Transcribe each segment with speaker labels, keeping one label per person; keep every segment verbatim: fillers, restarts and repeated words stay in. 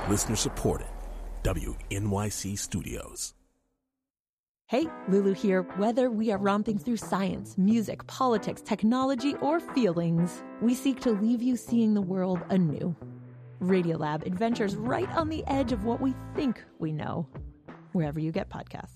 Speaker 1: Listener supported. W N Y C Studios.
Speaker 2: Hey, Lulu here. Whether we are romping through science, music, politics, technology, or feelings, we seek to leave you seeing the world anew. Radiolab adventures right on the edge of what we think we know, wherever you get podcasts.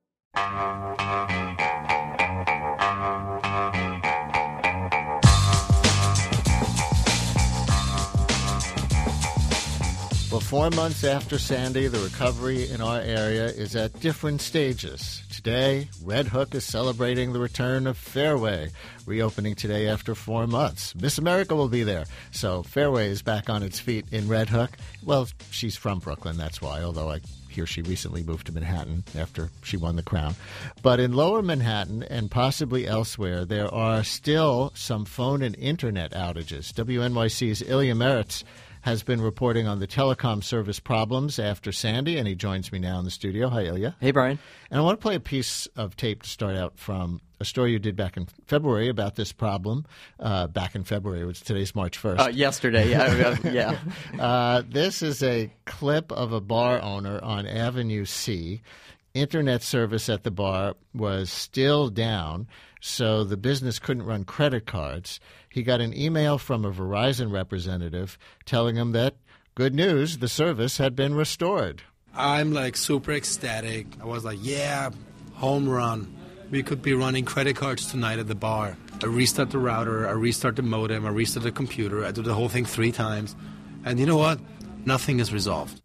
Speaker 3: Well, four months after Sandy, the recovery in our area is at different stages. Today, Red Hook is celebrating the return of Fairway, reopening today after four months. Miss America will be there, so Fairway is back on its feet in Red Hook. Well, she's from Brooklyn, that's why, although I hear she recently moved to Manhattan after she won the crown. But in Lower Manhattan and possibly elsewhere, there are still some phone and internet outages. W N Y C's Ilya Meritz has been reporting on the telecom service problems after Sandy, and he joins me now in the studio. Hi, Ilya.
Speaker 4: Hey, Brian.
Speaker 3: And I want to play a piece of tape to start out from a story you did back in February about this problem. Uh, back in February, which today's March first.
Speaker 4: Uh, yesterday, yeah. yeah.
Speaker 3: Uh, this is a clip of a bar owner on Avenue C. Internet service at the bar was still down, so the business couldn't run credit cards. He got an email from a Verizon representative telling him that, good news, the service had been restored.
Speaker 5: I'm like super ecstatic. I was like, yeah, home run. We could be running credit cards tonight at the bar. I restart the router, I restart the modem, I restart the computer. I do the whole thing three times. And you know what? Nothing is resolved.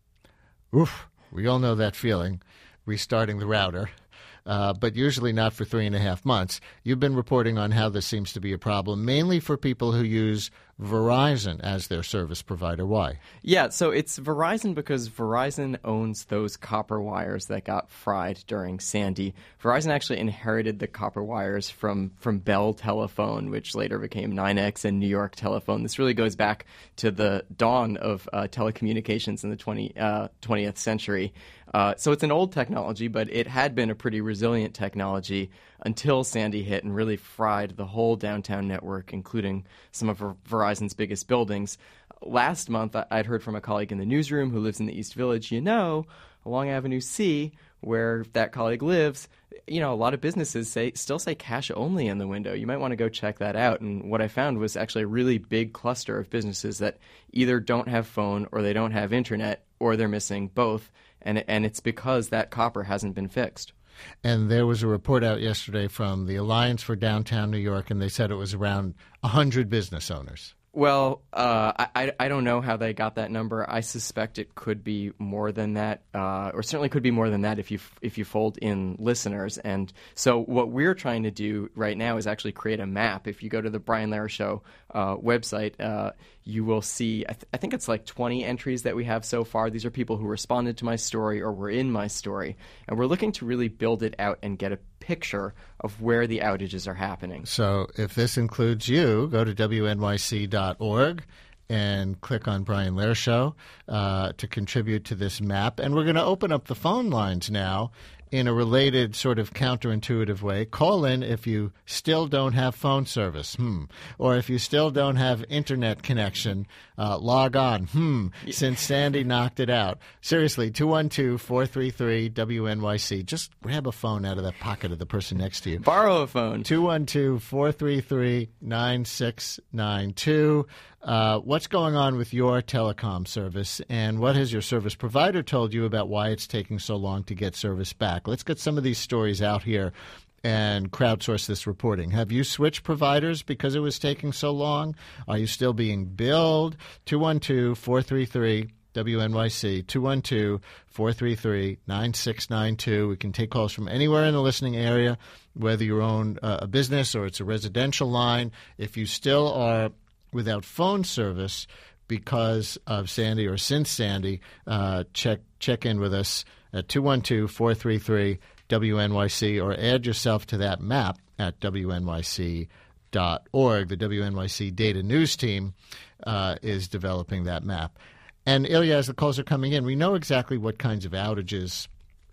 Speaker 3: Oof, we all know that feeling, restarting the router. Uh, but usually not for three and a half months. You've been reporting on how this seems to be a problem, mainly for people who use Verizon as their service provider. Why?
Speaker 4: Yeah, so it's Verizon because Verizon owns those copper wires that got fried during Sandy. Verizon actually inherited the copper wires from, from Bell Telephone, which later became nine X and New York Telephone. This really goes back to the dawn of uh, telecommunications in the twentieth, uh, twentieth century. Uh, so it's an old technology, but it had been a pretty resilient technology until Sandy hit and really fried the whole downtown network, including some of Verizon's biggest buildings. Last month, I'd heard from a colleague in the newsroom who lives in the East Village, you know, along Avenue C, where that colleague lives, you know, a lot of businesses say still say cash only in the window. You might want to go check that out. And what I found was actually a really big cluster of businesses that either don't have phone or they don't have internet or they're missing both. And and it's because that copper hasn't been fixed.
Speaker 3: And there was a report out yesterday from the Alliance for Downtown New York, and they said it was around one hundred business owners.
Speaker 4: Well, uh, I, I don't know how they got that number. I suspect it could be more than that, uh, or certainly could be more than that if you if you fold in listeners. And so what we're trying to do right now is actually create a map. If you go to the Brian Lehrer Show uh, website, uh, you will see, I, th- I think it's like twenty entries that we have so far. These are people who responded to my story or were in my story. And we're looking to really build it out and get a picture of where the outages are happening.
Speaker 3: So if this includes you, go to W N Y C dot org and click on Brian Lehrer Show uh, to contribute to this map. And we're going to open up the phone lines now in a related sort of counterintuitive way. Call in if you still don't have phone service, hmm. Or if you still don't have internet connection, uh, log on, hmm, since Sandy knocked it out. Seriously, two one two, four three three, W N Y C. Just grab a phone out of that pocket of the person next to you.
Speaker 4: Borrow a phone.
Speaker 3: two one two, four three three, nine six nine two. Uh, what's going on with your telecom service, and what has your service provider told you about why it's taking so long to get service back? Let's get some of these stories out here and crowdsource this reporting. Have you switched providers because it was taking so long? Are you still being billed? two one two, four three three, W N Y C, two one two, four three three, nine six nine two. We can take calls from anywhere in the listening area, whether you own uh, a business or it's a residential line. If you still are without phone service because of Sandy or since Sandy, uh, check check in with us at two one two, four three three, W N Y C or add yourself to that map at W N Y C dot org. The W N Y C Data News team uh, is developing that map. And Ilya, as the calls are coming in, we know exactly what kinds of outages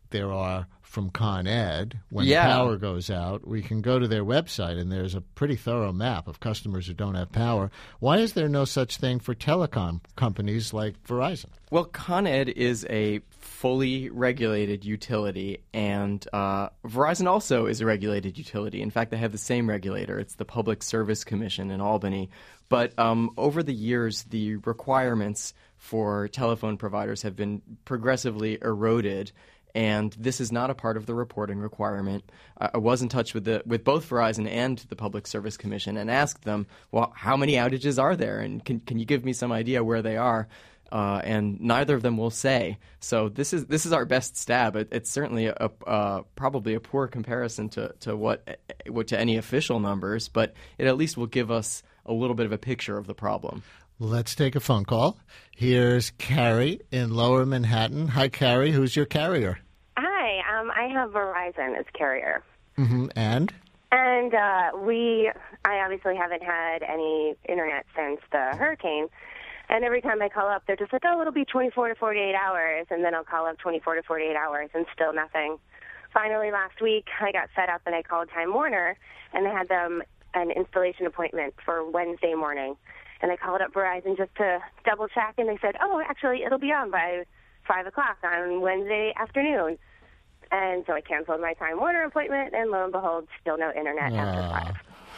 Speaker 3: there are from Con Ed when
Speaker 4: Yeah.
Speaker 3: the power goes out. We can go to their website, and there's a pretty thorough map of customers who don't have power. Why is there no such thing for telecom companies like Verizon?
Speaker 4: Well, Con Ed is a fully regulated utility, and uh, Verizon also is a regulated utility. In fact, they have the same regulator. It's the Public Service Commission in Albany. But um, over the years, the requirements for telephone providers have been progressively eroded, and this is not a part of the reporting requirement. I was in touch with the with both Verizon and the Public Service Commission and asked them, well, how many outages are there, and can can you give me some idea where they are? Uh, and neither of them will say. So this is this is our best stab. It, it's certainly a, a, uh, probably a poor comparison to to what, what to any official numbers, but it at least will give us a little bit of a picture of the problem.
Speaker 3: Let's take a phone call. Here's Carrie in Lower Manhattan. Hi, Carrie. Who's your carrier?
Speaker 6: Hi. Um, I have Verizon as carrier.
Speaker 3: Mm-hmm. And?
Speaker 6: And uh, we, I obviously haven't had any internet since the hurricane. And every time I call up, they're just like, oh, it'll be twenty-four to forty-eight hours. And then I'll call up twenty-four to forty-eight hours and still nothing. Finally, last week, I got fed up and I called Time Warner, and they had them an installation appointment for Wednesday morning. And I called up Verizon just to double check, and they said, oh, actually, it'll be on by five o'clock on Wednesday afternoon. And so I canceled my Time Warner appointment, and lo and behold, still no internet after five.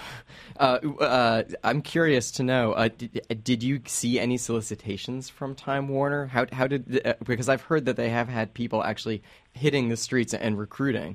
Speaker 4: Uh, uh, I'm curious to know, uh, did, did you see any solicitations from Time Warner? How, how did uh, because I've heard that they have had people actually hitting the streets and recruiting.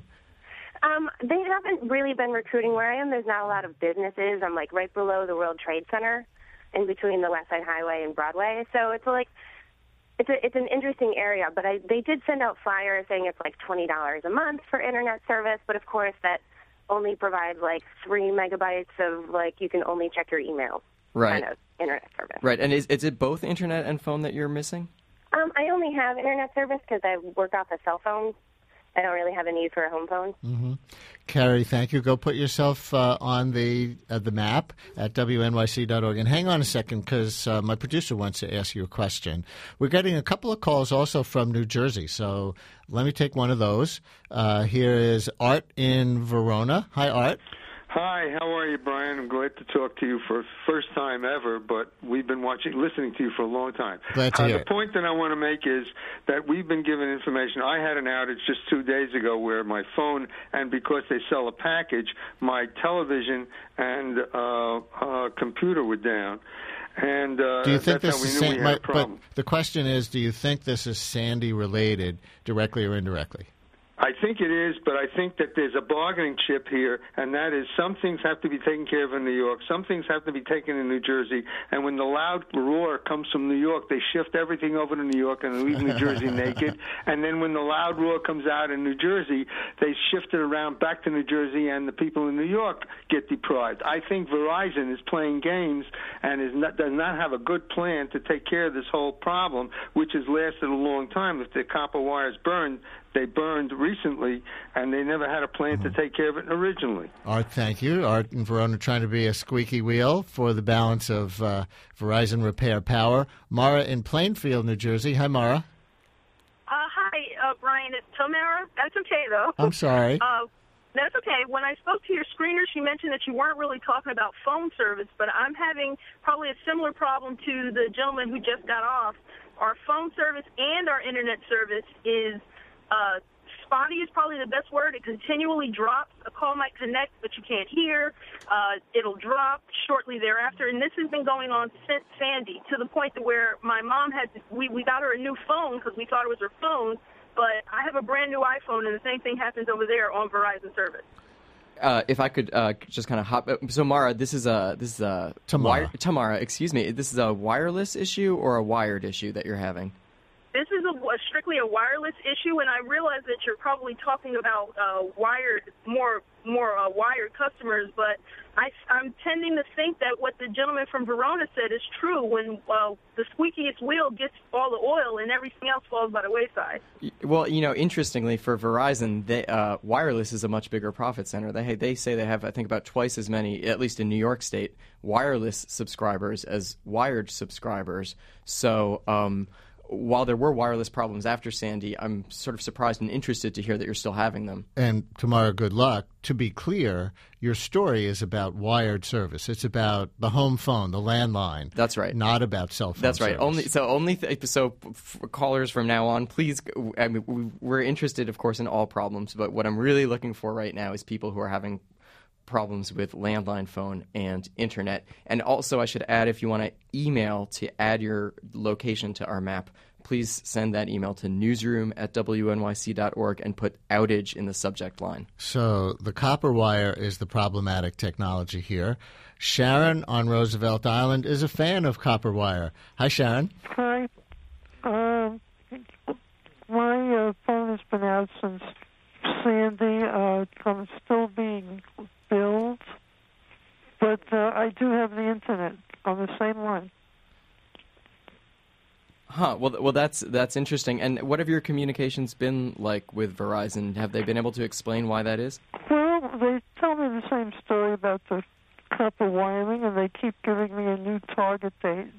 Speaker 6: Um, they haven't really been recruiting where I am. There's not a lot of businesses. I'm like right below the World Trade Center, in between the West Side Highway and Broadway. So it's like it's a, it's an interesting area. But I, they did send out flyers saying it's like twenty dollars a month for internet service. But of course, that only provides like three megabytes of like you can only check your email
Speaker 4: right.
Speaker 6: kind of internet service.
Speaker 4: Right. And is is it both internet and phone that you're missing?
Speaker 6: Um, I only have internet service because I work off a cell phone. I don't really have a need for a home phone.
Speaker 3: Mm-hmm. Carrie, thank you. Go put yourself uh, on the uh, the map at W N Y C dot org. And hang on a second, because uh, my producer wants to ask you a question. We're getting a couple of calls also from New Jersey, so let me take one of those. Uh, here is Art in Verona. Hi, Art.
Speaker 7: Hi, how are you, Brian? I'm glad to talk to you for the first time ever, but we've been watching, listening to you for a long time.
Speaker 3: Glad to
Speaker 7: uh,
Speaker 3: hear
Speaker 7: The
Speaker 3: it.
Speaker 7: point that I want to make is that we've been given information. I had an outage just two days ago where my phone, and because they sell a package, my television and uh, uh, computer were down. And uh,
Speaker 3: do you think
Speaker 7: that's
Speaker 3: this
Speaker 7: how we
Speaker 3: is
Speaker 7: knew
Speaker 3: San-
Speaker 7: we had
Speaker 3: my,
Speaker 7: a problem.
Speaker 3: But the question is, do you think this is Sandy related, directly or indirectly?
Speaker 7: I think it is, but I think that there's a bargaining chip here, and that is some things have to be taken care of in New York, some things have to be taken in New Jersey, and when the loud roar comes from New York, they shift everything over to New York and leave New Jersey naked, and then when the loud roar comes out in New Jersey, they shift it around back to New Jersey, and the people in New York get deprived. I think Verizon is playing games and is not, does not have a good plan to take care of this whole problem, which has lasted a long time. If the copper wires burned, they burned recently, and they never had a plan to take care of it originally.
Speaker 3: Art, thank you. Art in Verona trying to be a squeaky wheel for the balance of uh, Verizon Repair Power. Mara in Plainfield, New Jersey. Hi, Mara.
Speaker 8: Uh, hi, uh, Brian. It's Tamara. That's okay, though.
Speaker 3: I'm sorry.
Speaker 8: Uh, that's okay. When I spoke to your screener, she mentioned that you weren't really talking about phone service, but I'm having probably a similar problem to the gentleman who just got off. Our phone service and our internet service is Uh, spotty is probably the best word. It continually drops. A call might connect, but you can't hear. Uh, it'll drop shortly thereafter. And this has been going on since Sandy, to the point to where my mom had to, we, we got her a new phone because we thought it was her phone, but I have a brand new iPhone, and the same thing happens over there on Verizon service.
Speaker 4: Uh, if I could uh, just kind of hop, so Mara, this is a this is a
Speaker 3: Tamara.
Speaker 4: Wire, Tamara, excuse me, this is a wireless issue or a wired issue that you're having?
Speaker 8: This is a, a strictly a wireless issue, and I realize that you're probably talking about uh, wired, more more uh, wired customers, but I, I'm tending to think that what the gentleman from Verona said is true. When uh, the squeakiest wheel gets all the oil, and everything else falls by the wayside.
Speaker 4: Well, you know, interestingly, for Verizon, they, uh, wireless is a much bigger profit center. They they say they have, I think, about twice as many, at least in New York State, wireless subscribers as wired subscribers. So. Um, while there were wireless problems after Sandy, I'm sort of surprised and interested to hear that you're still having them.
Speaker 3: And Tamara, good luck. To be clear, your story is about wired service. It's about the home phone, the landline.
Speaker 4: That's right.
Speaker 3: Not about cell phone
Speaker 4: That's right.
Speaker 3: service.
Speaker 4: Only so only th- so f- callers from now on, please. I mean, we- we're interested, of course, in all problems, but what I'm really looking for right now is people who are having problems with landline phone and internet. And also, I should add, if you want to email to add your location to our map, please send that email to newsroom at W N Y C dot org and put outage in the subject line.
Speaker 3: So the copper wire is the problematic technology here. Sharon on Roosevelt Island is a fan of copper wire. Hi, Sharon.
Speaker 9: Hi. Um, my uh, phone has been out since Sandy. Uh, I'm still being billed, but uh, I do have the internet on the same line.
Speaker 4: Huh. Well, well, that's that's interesting. And what have your communications been like with Verizon? Have they been able to explain why that is?
Speaker 9: Well, they tell me the same story about the copper wiring, and they keep giving me a new target date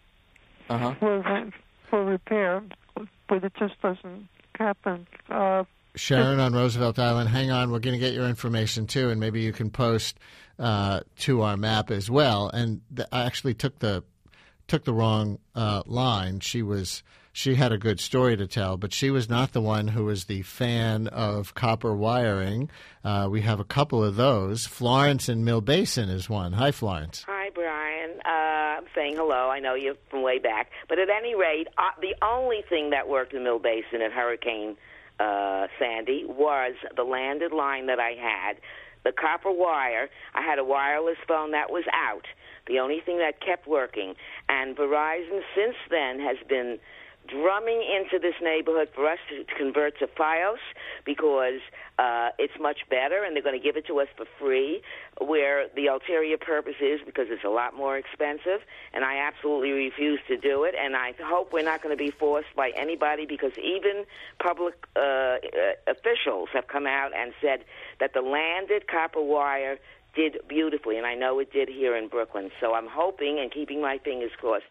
Speaker 4: Uh-huh.
Speaker 9: for for repair, but it just doesn't happen. Uh,
Speaker 3: Sharon on Roosevelt Island, hang on. We're going to get your information, too, and maybe you can post uh, to our map as well. And th- I actually took the took the wrong uh, line. She was she had a good story to tell, but she was not the one who was the fan of copper wiring. Uh, we have a couple of those. Florence in Mill Basin is one. Hi, Florence.
Speaker 10: Hi, Brian. Uh, I'm saying hello. I know you from way back. But at any rate, uh, the only thing that worked in Mill Basin at Hurricane uh, Sandy was the landed line that I had, the copper wire. I had a wireless phone that was out, the only thing that kept working. And Verizon since then has been drumming into this neighborhood for us to convert to Fios because uh, it's much better, and they're going to give it to us for free, where the ulterior purpose is because it's a lot more expensive, and I absolutely refuse to do it, and I hope we're not going to be forced by anybody, because even public uh, uh, officials have come out and said that the landed copper wire did beautifully, and I know it did here in Brooklyn. So I'm hoping and keeping my fingers crossed.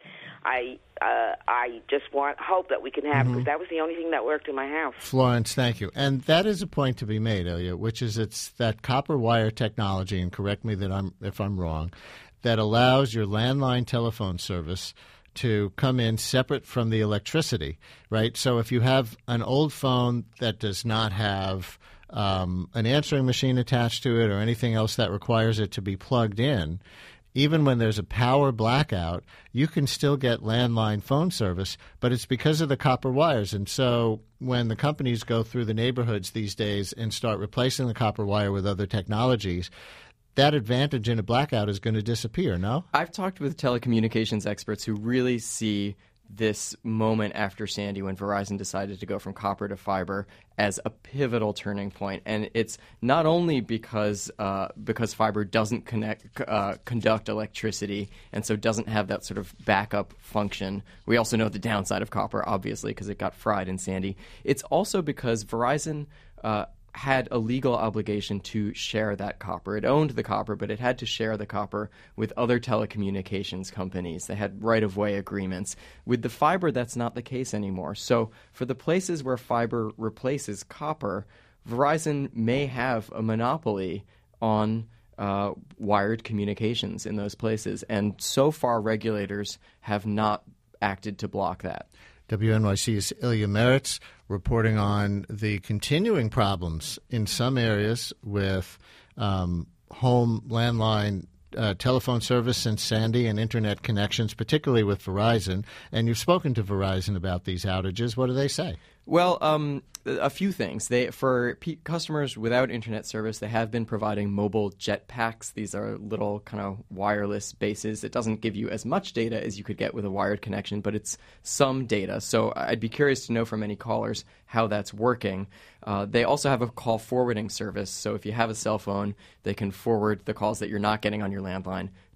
Speaker 10: I uh, I just want hope that we can have, because mm-hmm. that was the only thing that worked in my house.
Speaker 3: Florence, thank you. And that is a point to be made, Ilya, which is it's that copper wire technology, and correct me that I'm if I'm wrong, that allows your landline telephone service to come in separate from the electricity, right? So if you have an old phone that does not have um, an answering machine attached to it or anything else that requires it to be plugged in, even when there's a power blackout, you can still get landline phone service, but it's because of the copper wires. And so when the companies go through the neighborhoods these days and start replacing the copper wire with other technologies, that advantage in a blackout is going to disappear, no?
Speaker 4: I've talked with telecommunications experts who really see this moment after Sandy, when Verizon decided to go from copper to fiber, as a pivotal turning point. And it's not only because uh, because fiber doesn't connect uh, conduct electricity and so doesn't have that sort of backup function. We also know the downside of copper, obviously, because it got fried in Sandy. It's also because Verizon uh, had a legal obligation to share that copper. It owned the copper, but it had to share the copper with other telecommunications companies. They had right-of-way agreements. With the fiber, that's not the case anymore. So for the places where fiber replaces copper, Verizon may have a monopoly on uh, wired communications in those places. And so far, regulators have not acted to block that.
Speaker 3: W N Y C's Ilya Meritz reporting on the continuing problems in some areas with um, home landline uh, telephone service since Sandy and internet connections, particularly with Verizon. And you've spoken to Verizon about these outages. What do they say?
Speaker 4: Well, um, a few things. They for p- customers without internet service, they have been providing mobile jetpacks. These are little kind of wireless bases. It doesn't give you as much data as you could get with a wired connection, but it's some data. So I'd be curious to know from any callers how that's working. Uh, they also have a call forwarding service. So if you have a cell phone, they can forward the calls that you're not getting on your landline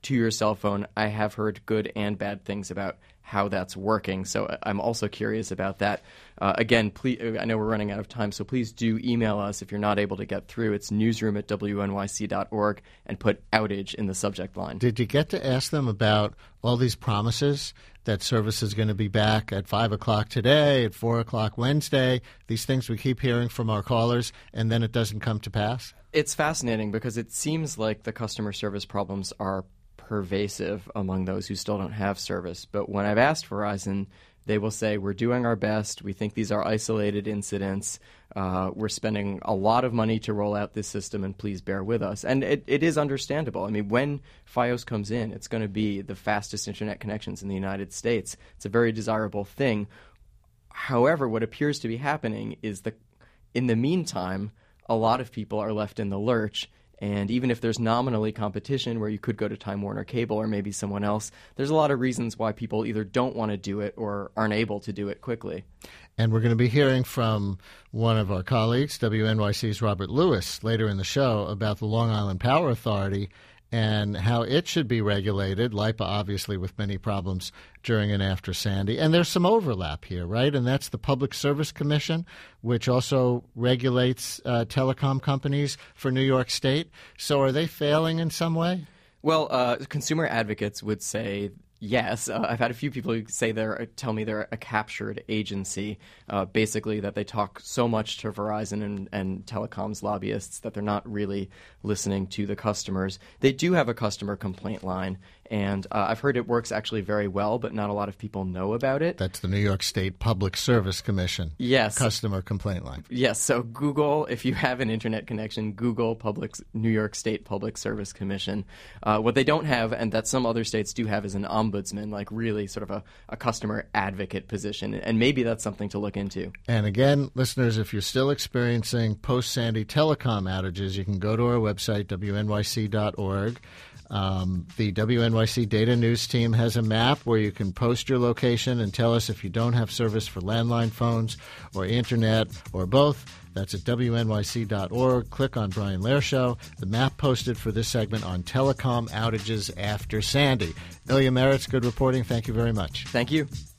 Speaker 4: to your cell phone. I have heard good and bad things about how that's working, so I'm also curious about that. Uh, again, please, I know we're running out of time, so please do email us if you're not able to get through. It's newsroom at W N Y C dot org and put outage in the subject line.
Speaker 3: Did you get to ask them about all these promises that service is going to be back at five o'clock today, at four o'clock Wednesday, these things we keep hearing from our callers, and then it doesn't come to pass?
Speaker 4: It's fascinating because it seems like the customer service problems are pervasive among those who still don't have service. But when I've asked Verizon, they will say, we're doing our best. We think these are isolated incidents. Uh, we're spending a lot of money to roll out this system, and please bear with us. And it, it is understandable. I mean, when Fios comes in, it's going to be the fastest internet connections in the United States. It's a very desirable thing. However, what appears to be happening is that in the meantime, a lot of people are left in the lurch. And even if there's nominally competition where you could go to Time Warner Cable or maybe someone else, there's a lot of reasons why people either don't want to do it or aren't able to do it quickly.
Speaker 3: And we're going to be hearing from one of our colleagues, W N Y C's Robert Lewis, later in the show about the Long Island Power Authority and how it should be regulated. LIPA, obviously, with many problems during and after Sandy. And there's some overlap here, right? And that's the Public Service Commission, which also regulates uh, telecom companies for New York State. So are they failing in some way?
Speaker 4: Well, uh, consumer advocates would say yes. Uh, I've had a few people who say they're tell me they're a captured agency, uh, basically that they talk so much to Verizon and, and telecoms lobbyists that they're not really listening to the customers. They do have a customer complaint line, and uh, I've heard it works actually very well, but not a lot of people know about it.
Speaker 3: That's the New York State Public Service Commission.
Speaker 4: Yes.
Speaker 3: Customer complaint line.
Speaker 4: Yes. So Google, if you have an internet connection, Google Public New York State Public Service Commission. Uh, what they don't have, and that some other states do have, is an ombudsman, like really sort of a, a customer advocate position. And maybe that's something to look into.
Speaker 3: And again, listeners, if you're still experiencing post-Sandy telecom outages, you can go to our website, W N Y C dot org. Um, the W N Y C Data News team has a map where you can post your location and tell us if you don't have service for landline phones or internet or both. That's at W N Y C dot org. Click on Brian Lehrer Show. The map posted for this segment on telecom outages after Sandy. Ilya Meritz, good reporting. Thank you very much.
Speaker 4: Thank you.